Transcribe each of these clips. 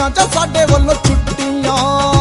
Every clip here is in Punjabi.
ਛੁੱਟੀਆਂ ਜਾਂ ਸਾਡੇ ਵੱਲੋਂ ਛੁੱਟੀਆਂ।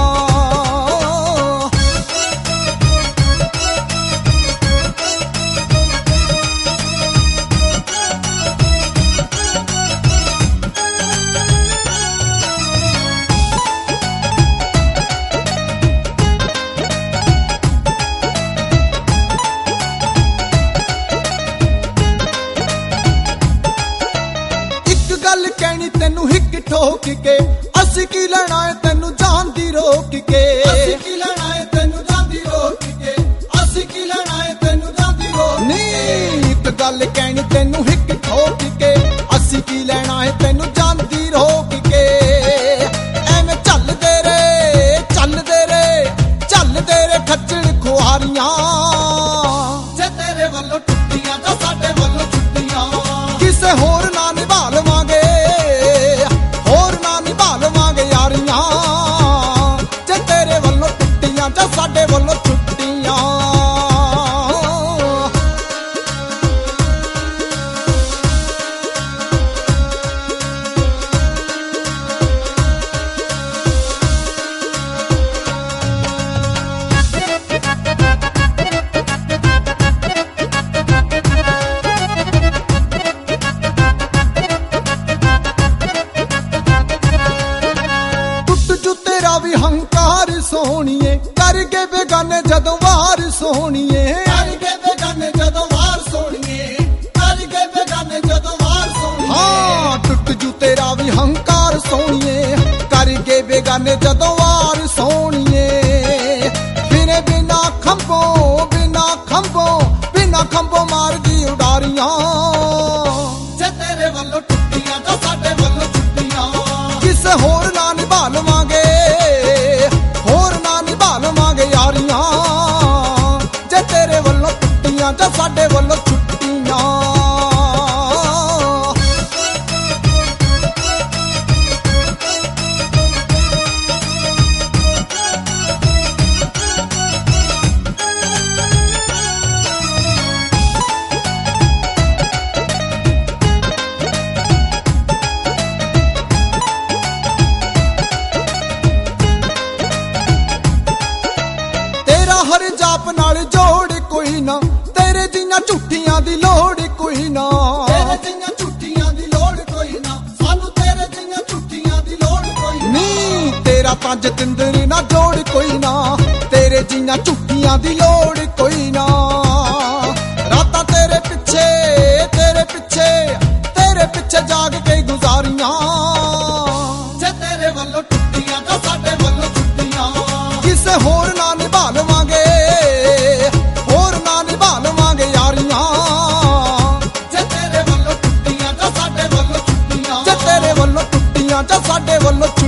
ਗੱਲ ਕਹਿਣੀ ਤੈਨੂੰ ਹਿੱਕ ਠੋਕ ਕੇ, ਅਸੀਂ ਕੀ ਲੈਣਾ ਏ ਤੈਨੂੰ ਜਾਨ ਦੀ ਰੋਕ ਕੇ। ਅਸੀਂ ਕੀ ਲੈਣਾ ਏ ਤੈਨੂੰ ਜਾਨ ਦੀ ਰੋਕ ਕੇ, ਅਸੀਂ ਕੀ ਲੈਣਾ ਏ ਤੈਨੂੰ ਜਾਨ ਦੀ ਰੋਕ ਕੇ। ਨੀ ਇੱਕ ਗੱਲ ਕਹਿਣੀ ਤੈਨੂੰ ਹਿੱਕ ਠੋਕ ਕੇ, ਅਸੀਂ ਕੀ ਲੈਣਾ ਏ ਤੈਨੂੰ ਜਾਨ ਦੀ ਰੋਕ ਕੇ। ਐਵੇਂ ਚੱਲਦੇ ਰੇ ਚੱਲਦੇ ਰੇ ਚੱਲਦੇ ਰੇ ਖੱਚਣ ਖੁਆਰੀਆਂ, ਜੇ ਤੇਰੇ ਵੱਲੋਂ ਟੁੱਟੀਆਂ ਜਾਂ ਸਾਡੇ ਵੱਲੋਂ ਛੁੱਟੀਆਂ। ਕਿਸੇ ਹੋਰ ਨਾ ਨਿਭਾ ਲਵਾਂਗੇ, ਹੋਰ ਨਾ ਨਿਭਾ ਲਵਾਂਗੇ ਯਾਰੀਆਂ, ਜੇ ਤੇਰੇ ਵੱਲੋਂ ਟੁੱਟੀਆਂ ਜਾਂ ਸਾਡੇ ਵੱਲੋਂ ਛੁੱਟੀਆਂ। ਵੀ ਹੰਕਾਰ ਸੋਹਣੀਏ ਕਰਗੇ ਬੇਗਾਨੇ ਜਦੋਂ ਵਾਰ ਸੋਹਣੀਏ, ਕਰਗੇ ਬੇਗਾਨੇ ਜਦੋਂ ਵਾਰ ਸੋਹਣੀਏ, ਕਰਗੇ ਬੇਗਾਨੇ ਜਦੋਂ ਵਾਰ ਸੋਹਣੀਏ। ਹਾਂ ਟੁੱਟ ਜੂ ਤੇਰਾ ਵੀ ਹੰਕਾਰ ਸੋਹਣੀਏ ਕਰਗੇ ਬੇਗਾਨੇ ਜਦੋਂ ਵਾਰ ਸੋਹਣੀਏ। ਫਿਰੇ ਬਿਨਾ ਖੰਭੋਂ ਬਿਨਾ ਖੰਭੋਂ ਬਿਨਾ ਖੰਭੋਂ ਮਾਰਦੀ ਉਡਾਰੀਆਂ, ਜੇ ਤੇਰੇ ਵੱਲੋਂ ਟੁੱਟੀਆਂ ਜਾਂ ਸਾਡੇ ਵੱਲੋਂ ਛੁੱਟੀਆਂ। ਕਿਸੇ ਹੋਰ ਨਾ ਨਿਭਾ ਲਵਾਂਗੇ, ਯਾਰੀਆਂ, ਜੇ ਤੇਰੇ ਵੱਲੋਂ ਟੁੱਟੀਆਂ ਜਾਂ ਸਾਡੇ ਵੱਲੋਂ ਛੁੱਟੀਆਂ। ਹਰ ਜਾਪ ਨਾਲ ਜੋੜ ਕੋਈ ਨਾ, ਤੇਰੇ ਜਿਹੀਆਂ ਝੂਠੀਆਂ ਦੀ ਲੋੜ ਕੋਈ ਨਾ। ਤੇਰੇ ਜਿਹੀਆਂ ਝੂਠੀਆਂ ਦੀ ਲੋੜ ਕੋਈ ਨਾ, ਸਾਨੂੰ ਤੇਰੇ ਜਿਹੀਆਂ ਝੂਠੀਆਂ ਦੀ ਲੋੜ ਕੋਈ ਨਾ। ਨੀ ਤੇਰਾ ਤਾਂ ਜਤਿੰਦਰ ਨਾ ਜੋੜ ਕੋਈ ਨਾ, ਤੇਰੇ ਜਿਹੀਆਂ ਝੂਠੀਆਂ ਦੀ ਲੋੜ ਕੋਈ ਨਾ। ਰਾਤਾਂ ਤੇਰੇ ਪਿੱਛੇ ਜਾਗ ਕੇ ਗੁਜ਼ਾਰੀਆਂ, ਜੇ ਤੇਰੇ ਵੱਲੋਂ ਟੁੱਟੀਆਂ ਤਾਂ ਸਾਡੇ ਵੱਲੋਂ ਛੁੱਟੀਆਂ। ਕਿਸੇ ਹੋਰ ਨਾ ਨਿਭਾ ਲਵਾਂਗੇ, ਹੋਰ ਨਾ ਨਿਭਾ ਲਵਾਂਗੇ ਯਾਰੀਆਂ, ਜੇ ਤੇਰੇ ਵੱਲੋਂ ਟੁੱਟੀਆਂ ਤਾਂ ਸਾਡੇ ਵੱਲੋਂ ਛੁੱਟੀਆਂ। ਜੇ ਤੇਰੇ ਵੱਲੋਂ ਟੁੱਟੀਆਂ ਜਾਂ ਸਾਡੇ ਵੱਲੋਂ